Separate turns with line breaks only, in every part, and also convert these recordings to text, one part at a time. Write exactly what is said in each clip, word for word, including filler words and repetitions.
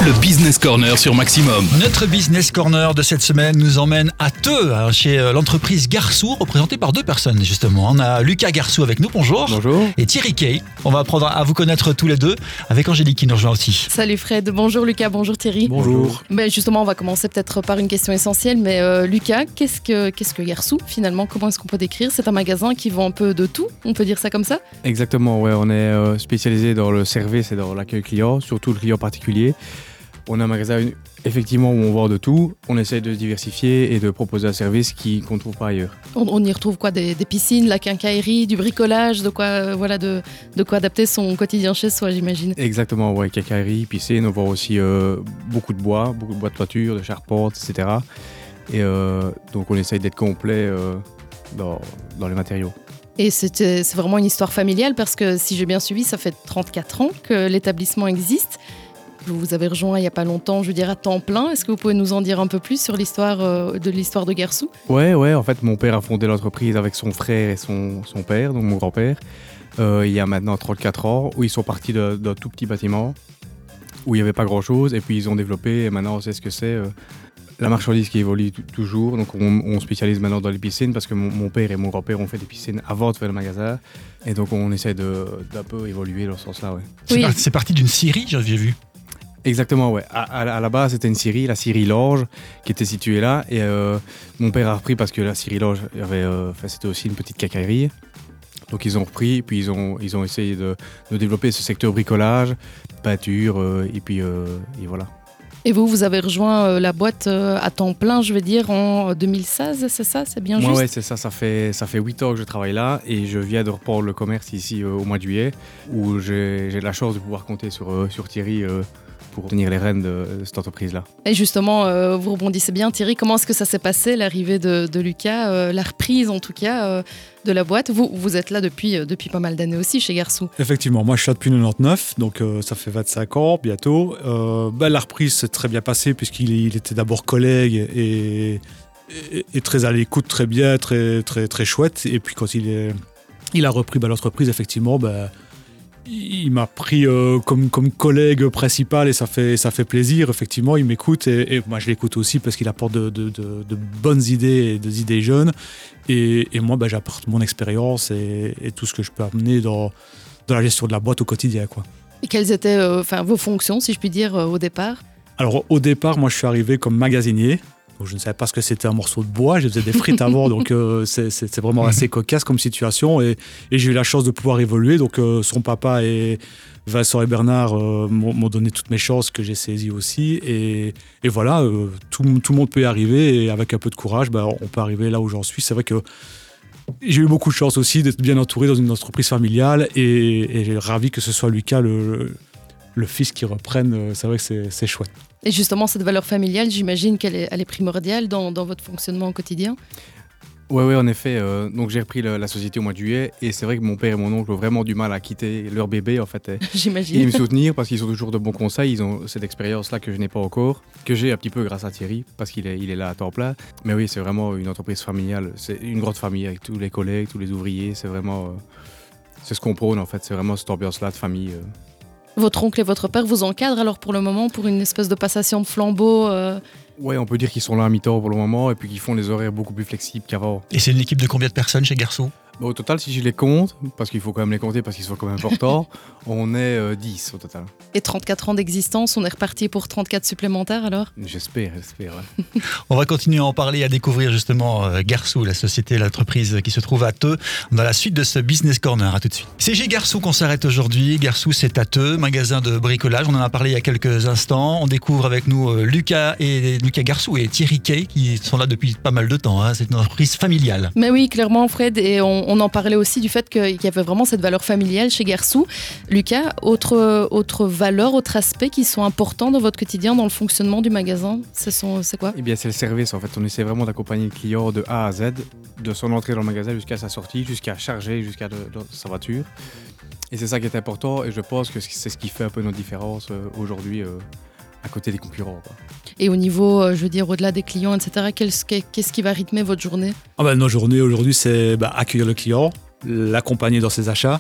Le Business Corner sur Maximum.
Notre Business Corner de cette semaine nous emmène à Theux, hein, chez l'entreprise Garsou, représentée par deux personnes justement. On a Lucas Garsou avec nous, bonjour.
Bonjour.
Et Thierry Kay. On va apprendre à vous connaître tous les deux, avec Angélique qui nous rejoint aussi.
Salut Fred, bonjour Lucas, bonjour Thierry.
Bonjour.
Ben justement, on va commencer peut-être par une question essentielle, mais euh, Lucas, qu'est-ce que, qu'est-ce que Garsou finalement? Comment est-ce qu'on peut décrire? C'est un magasin qui vend un peu de tout, on peut dire ça comme ça?
Exactement, ouais, on est euh, spécialisé dans le service et dans l'accueil client, surtout le client particulier. On a un magasin effectivement où on vend de tout, on essaie de se diversifier et de proposer un service qui, qu'on ne trouve pas ailleurs.
On, on y retrouve quoi? Des, des piscines, la quincaillerie, du bricolage, de quoi, euh, voilà, de, de quoi adapter son quotidien chez soi, j'imagine.
Exactement, ouais, quincaillerie, piscine, on vend aussi euh, beaucoup de bois, beaucoup de bois de toiture, de charpente, et cetera. Et euh, donc on essaye d'être complet euh, dans, dans les matériaux.
Et c'est, c'est vraiment une histoire familiale parce que si j'ai bien suivi, ça fait trente-quatre ans que l'établissement existe. Vous vous avez rejoint il n'y a pas longtemps, je veux dire à temps plein. Est-ce que vous pouvez nous en dire un peu plus sur l'histoire euh, de l'histoire de Garsou?
Ouais, ouais, en fait, mon père a fondé l'entreprise avec son frère et son, son père, donc mon grand-père, euh, il y a maintenant trente-quatre ans, où ils sont partis de, d'un tout petit bâtiment, où il n'y avait pas grand-chose, et puis ils ont développé, et maintenant on sait ce que c'est. Euh, la marchandise qui évolue t- toujours, donc on, on spécialise maintenant dans les piscines, parce que mon, mon père et mon grand-père ont fait des piscines avant de faire le magasin, et donc on essaie de, d'un peu évoluer dans ce sens-là, ouais.
C'est,
Oui.
par- c'est parti d'une scierie, j'ai vu.
Exactement, ouais. À, à, à la base, c'était une scierie, la scierie Lange, qui était située là. Et euh, mon père a repris parce que la scierie Lange, avait, euh, c'était aussi une petite quincaillerie. Donc ils ont repris, puis ils ont, ils ont essayé de, de développer ce secteur bricolage, peinture, euh, et puis euh, et voilà.
Et vous, vous avez rejoint euh, la boîte euh, à temps plein, je veux dire, en deux mille seize, c'est ça? C'est bien
Moi,
juste?
ouais, c'est ça. Ça fait, ça fait huit ans que je travaille là et je viens de reprendre le commerce ici euh, au mois de juillet, où j'ai, j'ai la chance de pouvoir compter sur, euh, sur Thierry euh, pour tenir les rênes de, de cette entreprise-là.
Et justement, euh, vous rebondissez bien, Thierry. Comment est-ce que ça s'est passé, l'arrivée de, de Lucas, euh, la reprise en tout cas euh, de la boîte? Vous, vous êtes là depuis, euh, depuis pas mal d'années aussi chez Garsou.
Effectivement, moi je suis là depuis quatre-vingt-dix-neuf, donc euh, ça fait vingt-cinq ans bientôt. Euh, bah, la reprise s'est très bien passée puisqu'il il était d'abord collègue et, et, et très à l'écoute, très bien, très, très, très chouette. Et puis quand il, est, il a repris bah, l'entreprise, effectivement, bah, il m'a pris euh, comme, comme collègue principal et ça fait, ça fait plaisir. Effectivement, il m'écoute et, et moi je l'écoute aussi parce qu'il apporte de, de, de, de bonnes idées et des idées jeunes. Et, et moi, bah, j'apporte mon expérience et, et tout ce que je peux amener dans, dans la gestion de la boîte au quotidien, quoi.
Et quelles étaient euh, enfin, vos fonctions, si je puis dire, euh, au départ?
Alors au départ, moi je suis arrivé comme magasinier. Donc, je ne savais pas ce que c'était un morceau de bois. Je faisais des frites avant, donc euh, c'est, c'est, c'est vraiment assez cocasse comme situation. Et, et j'ai eu la chance de pouvoir évoluer. Donc euh, son papa et Vincent et Bernard euh, m'ont, m'ont donné toutes mes chances que j'ai saisies aussi. Et, et voilà, euh, tout, tout le monde peut y arriver. Et avec un peu de courage, bah, on peut arriver là où j'en suis. C'est vrai que j'ai eu beaucoup de chance aussi d'être bien entouré dans une entreprise familiale. Et, et j'ai ravi que ce soit Lucas, le, le fils, qui reprenne. C'est vrai que c'est, c'est chouette.
Et justement, cette valeur familiale, j'imagine qu'elle est, elle est primordiale dans, dans votre fonctionnement au quotidien?
Ouais, ouais, en effet. Euh, donc j'ai repris le, la société au mois de juillet et c'est vrai que mon père et mon oncle ont vraiment du mal à quitter leur bébé, en fait. Et,
J'imagine.
et me soutenir parce qu'ils ont toujours de bons conseils. Ils ont cette expérience-là que je n'ai pas encore, que j'ai un petit peu grâce à Thierry parce qu'il est, il est là à temps plein. Mais oui, c'est vraiment une entreprise familiale. C'est une grande famille avec tous les collègues, tous les ouvriers. C'est vraiment, euh, c'est ce qu'on prône, en fait. C'est vraiment cette ambiance-là de famille. Euh.
Votre oncle et votre père vous encadrent alors pour le moment pour une espèce de passation de flambeau euh...
Ouais, on peut dire qu'ils sont là à mi-temps pour le moment et puis qu'ils font des horaires beaucoup plus flexibles qu'avant.
Et c'est une équipe de combien de personnes chez Garsou?
Au total, si je les compte, parce qu'il faut quand même les compter parce qu'ils sont quand même importants, on est euh, dix au total.
Et trente-quatre ans d'existence, on est reparti pour trente-quatre supplémentaires alors?
J'espère, j'espère. Ouais.
On va continuer à en parler, à découvrir justement euh, Garsou, la société, l'entreprise qui se trouve à Theux, dans la suite de ce Business Corner. À tout de suite. C'est chez Garsou qu'on s'arrête aujourd'hui. Garsou, c'est à Theux, magasin de bricolage. On en a parlé il y a quelques instants. On découvre avec nous euh, Lucas et Lucas Garsou et Thierry Kay qui sont là depuis pas mal de temps. Hein. C'est une entreprise familiale.
Mais oui, clairement, Fred, et on, on en parlait aussi du fait qu'il y avait vraiment cette valeur familiale chez Garsou. Lucas, autre, autre valeur, autre aspect qui sont importants dans votre quotidien, dans le fonctionnement du magasin, ce sont, c'est quoi?
Eh bien, c'est le service. En fait, on essaie vraiment d'accompagner le client de A à Z, de son entrée dans le magasin jusqu'à sa sortie, jusqu'à charger, jusqu'à de, de sa voiture. Et c'est ça qui est important. Et je pense que c'est ce qui fait un peu notre différence euh, aujourd'hui euh, à côté des concurrents, quoi.
Et au niveau, euh, je veux dire, au-delà des clients, et cetera, qu'est-ce, qu'est-ce qui va rythmer votre journée?
Ah ben, nos journées aujourd'hui, c'est bah, accueillir le client, l'accompagner dans ses achats,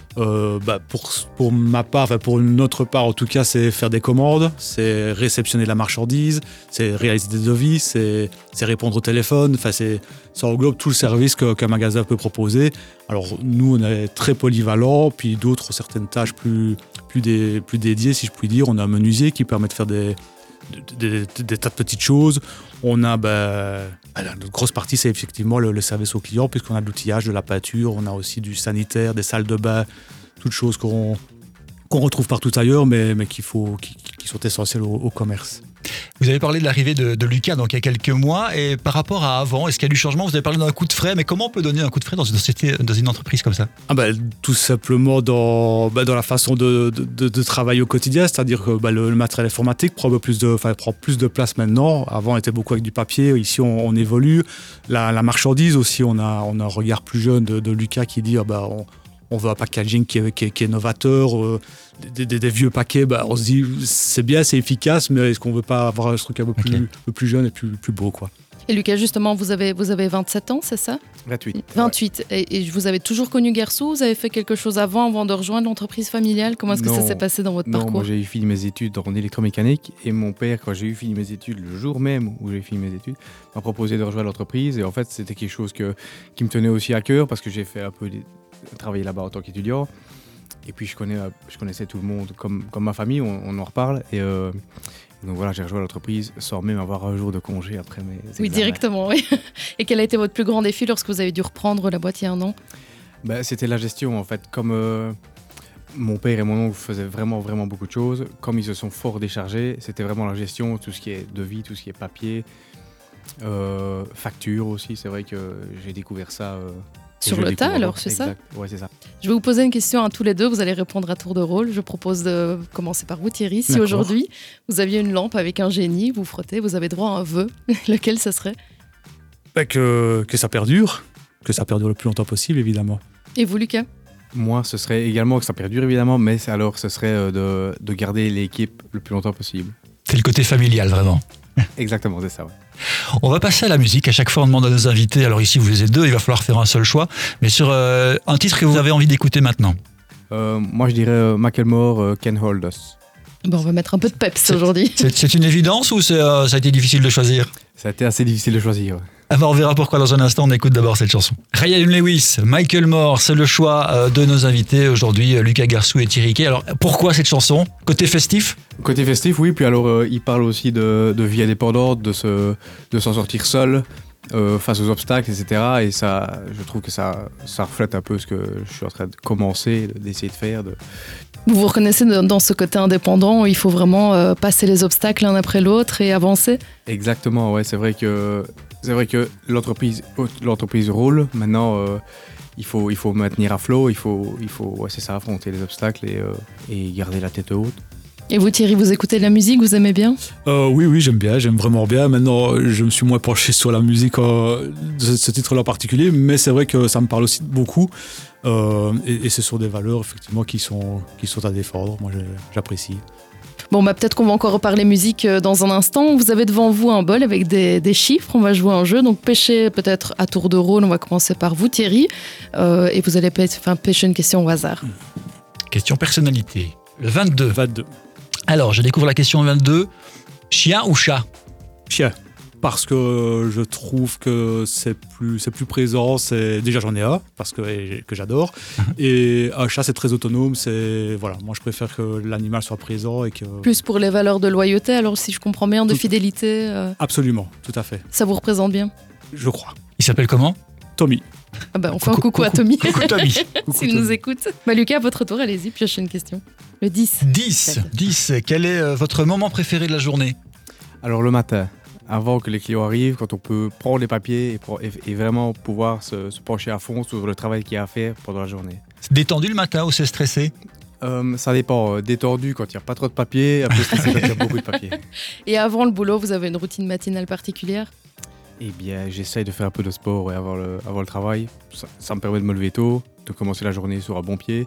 Euh, bah pour, pour ma part, enfin pour notre part en tout cas, c'est faire des commandes, c'est réceptionner la marchandise, c'est réaliser des devis, c'est, c'est répondre au téléphone, enfin c'est, ça englobe tout le service que, qu'un magasin peut proposer. Alors nous on est très polyvalent, puis d'autres certaines tâches plus, plus, des, plus dédiées si je puis dire. On a un menuisier qui permet de faire des, des, des, des tas de petites choses. On a bah, la grosse partie, c'est effectivement le, le service au client, puisqu'on a de l'outillage, de la peinture, on a aussi du sanitaire, des salles de bain, toutes choses qu'on, qu'on retrouve partout ailleurs, mais, mais qu'il faut, qui, qui sont essentielles au, au commerce.
Vous avez parlé de l'arrivée de, de Lucas donc il y a quelques mois, et par rapport à avant, est-ce qu'il y a du changement? Vous avez parlé d'un coup de frais, mais comment on peut donner un coup de frais dans une société, dans une entreprise comme ça?
Ah bah, tout simplement dans, bah, dans la façon de, de, de travailler au quotidien, c'est-à-dire que bah, le, le matériel informatique prend plus, de, prend plus de place maintenant. Avant, on était beaucoup avec du papier, ici on, on évolue. La, la marchandise aussi, on a, on a un regard plus jeune de, de Lucas qui dit ah bah, on, on veut un packaging qui est, qui est, qui est novateur. Euh, des, des, des vieux paquets, bah, on se dit c'est bien, c'est efficace, mais est-ce qu'on ne veut pas avoir un truc un peu plus, okay. un peu plus jeune et plus, plus beau quoi.
Et Lucas, justement, vous avez, vous avez vingt-sept ans, c'est ça?
vingt-huit.
vingt-huit. Ouais. Et, et vous avez toujours connu Gersou? Vous avez fait quelque chose avant, avant de rejoindre l'entreprise familiale? Comment est-ce non, que ça s'est passé dans votre
non,
parcours?
Moi, j'ai eu fini mes études en électromécanique, et mon père, quand j'ai eu fini mes études, le jour même où j'ai fini mes études, m'a proposé de rejoindre l'entreprise. Et en fait, c'était quelque chose que, qui me tenait aussi à cœur, parce que j'ai fait un peu des, travailler là-bas en tant qu'étudiant. Et puis, je, connais, je connaissais tout le monde, comme, comme ma famille, on, on en reparle. Et euh, donc voilà, j'ai rejoint l'entreprise sans même avoir un jour de congé après mes examens.
Oui, directement, oui. Et quel a été votre plus grand défi lorsque vous avez dû reprendre la boîte il y a un an?
Ben, c'était la gestion, en fait. Comme euh, mon père et mon oncle faisaient vraiment, vraiment beaucoup de choses, comme ils se sont fort déchargés, c'était vraiment la gestion, tout ce qui est devis, tout ce qui est papier, euh, facture aussi. C'est vrai que j'ai découvert ça... Euh,
Sur le tas, alors, c'est ça?
Oui, c'est ça.
Je vais vous poser une question à tous les deux. Vous allez répondre à tour de rôle. Je propose de commencer par vous, Thierry. Si
D'accord.
aujourd'hui, vous aviez une lampe avec un génie, vous frottez, vous avez droit à un vœu, lequel ce serait?
Bah, que, que ça perdure, que ça perdure le plus longtemps possible, évidemment.
Et vous, Lucas?
Moi, ce serait également que ça perdure, évidemment, mais alors, ce serait de, de garder l'équipe le plus longtemps possible.
C'est le côté familial, vraiment.
Exactement, c'est ça, ouais.
On va passer à la musique. À chaque fois, on demande à nos invités, alors ici, vous êtes deux, il va falloir faire un seul choix, mais sur euh, un titre que vous avez envie d'écouter maintenant.
Euh, moi, je dirais euh, Macklemore, euh, Can't Hold Us.
Bon, on va mettre un peu de peps aujourd'hui.
C'est, c'est une évidence ou c'est, euh, ça a été difficile de choisir?
Ça a été assez difficile de choisir, ouais.
Ah ben on verra pourquoi dans un instant. On écoute d'abord cette chanson. Ryan Lewis, Michael Moore, c'est le choix euh, de nos invités aujourd'hui, euh, Lucas Gersou et Thierry Quay. Alors pourquoi cette chanson? Côté festif?
Côté festif, oui. Puis alors, euh, il parle aussi de, de vie indépendante, de, se, de s'en sortir seul euh, face aux obstacles, et cetera. Et ça, je trouve que ça, ça reflète un peu ce que je suis en train de commencer, d'essayer de faire. De...
Vous vous reconnaissez dans ce côté indépendant où il faut vraiment euh, passer les obstacles l'un après l'autre et avancer?
Exactement, ouais. C'est vrai que, c'est vrai que l'entreprise, l'entreprise roule. Maintenant, euh, il faut, il faut maintenir à flot, il faut, il faut ouais, c'est ça, affronter les obstacles et, euh, et garder la tête haute.
Et vous, Thierry, vous écoutez de la musique, vous aimez bien?
euh, Oui, oui, j'aime bien, j'aime vraiment bien. Maintenant, je me suis moins penché sur la musique euh, de ce, ce titre-là en particulier, mais c'est vrai que ça me parle aussi beaucoup. Euh, et, et ce sont des valeurs, effectivement, qui sont, qui sont à défendre. Moi, je, j'apprécie.
Bon, bah, peut-être qu'on va encore reparler musique dans un instant. Vous avez devant vous un bol avec des, des chiffres. On va jouer un jeu. Donc, pêchez peut-être à tour de rôle. On va commencer par vous, Thierry. Euh, et vous allez pêcher, enfin, pêcher une question au hasard.
Question personnalité. Le vingt-deux.
vingt-deux.
Alors, je découvre la question vingt-deux. Chien ou chat?
Chien. Parce que je trouve que c'est plus, c'est plus présent. C'est, déjà, j'en ai un, parce que, que j'adore. Et un chat, c'est très autonome. C'est, voilà, moi, je préfère que l'animal soit présent. Et que...
Plus pour les valeurs de loyauté, alors si je comprends bien, de
tout...
fidélité. Euh...
Absolument, tout à fait.
Ça vous représente bien?
Je crois.
Il s'appelle comment?
Tommy.
Ah bah, on fait un coucou, coucou à Tommy.
Coucou Tommy.
S'il nous écoute. Bah, Lucas, à votre tour, allez-y, piochez une question. Le dix.
dix. dix. Quel est euh, votre moment préféré de la journée?
Alors, le matin, avant que les clients arrivent, quand on peut prendre les papiers et, et, et vraiment pouvoir se, se pencher à fond sur le travail qu'il y a à faire pendant la journée.
C'est détendu le matin ou c'est stressé?
euh, Ça dépend. Euh, détendu quand il n'y a pas trop de papier, un peu stressé quand il y a beaucoup de papier.
Et avant le boulot, vous avez une routine matinale particulière?
Eh bien, j'essaye de faire un peu de sport ouais, avant, le, avant le travail. Ça, ça me permet de me lever tôt, de commencer la journée sur un bon pied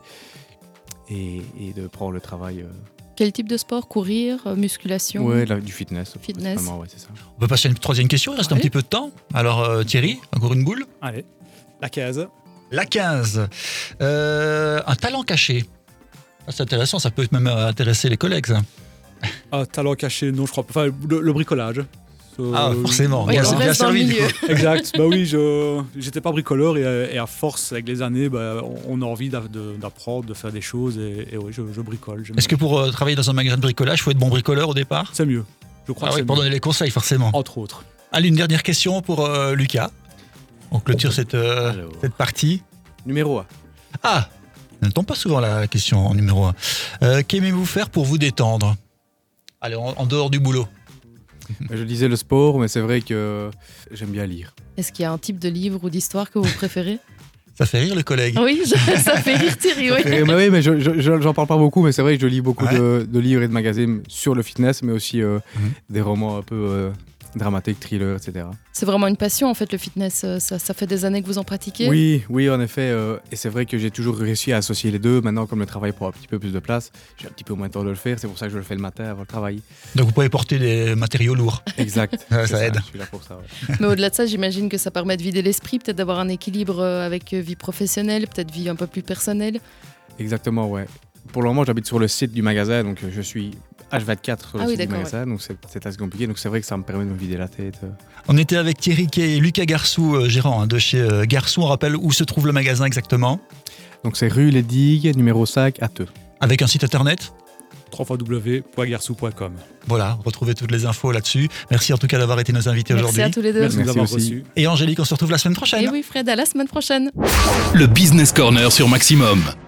et, et de prendre le travail. Euh...
Quel type de sport? Courir, musculation?
Ouais, la, du fitness.
Fitness.
Ouais, c'est ça.
On peut passer à une troisième question, il reste
ouais.
un petit peu de temps. Alors euh, Thierry, encore une boule?
Allez, la case.
La quinze. Euh, un talent caché. Ah, c'est intéressant, ça peut même intéresser les collègues, ça.
Un talent caché, non, je crois pas. Enfin, le, le bricolage. Euh,
Ah, forcément.
Oui,
Bon,
on
c'est bien
reste dans le
servi, du
milieu.
coup.
Exact. Bah oui, je j'étais pas bricoleur et, et à force, avec les années, bah, on a envie d'a- de- d'apprendre, de faire des choses et, et oui, je, je bricole. J'aime
Est-ce que
bien.
pour euh, travailler dans un magasin de bricolage, il faut être bon bricoleur au départ?
C'est mieux. Je crois
Ah
que
oui,
c'est
pour
mieux.
donner les conseils, forcément.
Entre autres.
Allez, une dernière question pour euh, Lucas. On clôture cette, euh,
Alors.
cette partie.
Numéro un.
Ah, ne tombe pas souvent la question en numéro un. Euh, Qu'aimez-vous faire pour vous détendre? Allez, en, en dehors du boulot.
Je disais le sport, mais c'est vrai que j'aime bien lire.
Est-ce qu'il y a un type de livre ou d'histoire que vous préférez?
Ça fait rire le collègue.
Oui, je- ça fait rire Thierry, oui.
Et- mais oui, mais je, je- je- j'en parle pas beaucoup, mais c'est vrai que je lis beaucoup
Ouais.
de, de livres et de magazines sur le fitness, mais aussi euh,
Mhm.
des romans un peu euh, dramatiques, thrillers, et cetera.
C'est vraiment une passion en fait le fitness. euh, Ça, ça fait des années que vous en pratiquez.
Oui, oui, en effet. euh, et c'est vrai que j'ai toujours réussi à associer les deux. Maintenant, comme le travail prend un petit peu plus de place, j'ai un petit peu moins de temps de le faire. C'est pour ça que je le fais le matin avant le travail.
Donc vous pouvez porter des matériaux lourds.
Exact.
Ouais,
c'est
ça aide.
Je suis là pour ça. ouais.
Mais au-delà de ça, j'imagine que ça permet de vider l'esprit, peut-être d'avoir un équilibre euh, avec euh, vie professionnelle, peut-être vie un peu plus personnelle.
Exactement, ouais. Pour le moment, j'habite sur le site du magasin, donc euh, je suis H vingt-quatre sur le
Ah oui,
site du
d'accord,
magasin, donc c'est c'est assez compliqué. Donc c'est vrai que ça me permet de me vider la tête. euh.
On était avec Thierry Kay et Lucas Garçou, euh, gérant hein, de chez euh, Garçou. On rappelle où se trouve le magasin exactement.
Donc c'est rue Les Digues, numéro cinq, à Theux.
Avec un site internet.
w w w point garsou point com.
Voilà, retrouvez toutes les infos là-dessus. Merci en tout cas d'avoir été nos invités
Merci
aujourd'hui.
à tous les deux.
Merci,
Merci
d'avoir
aussi.
reçu.
Et Angélique, on se retrouve la semaine prochaine.
Et oui Fred, à la semaine prochaine.
Le Business Corner sur Maximum.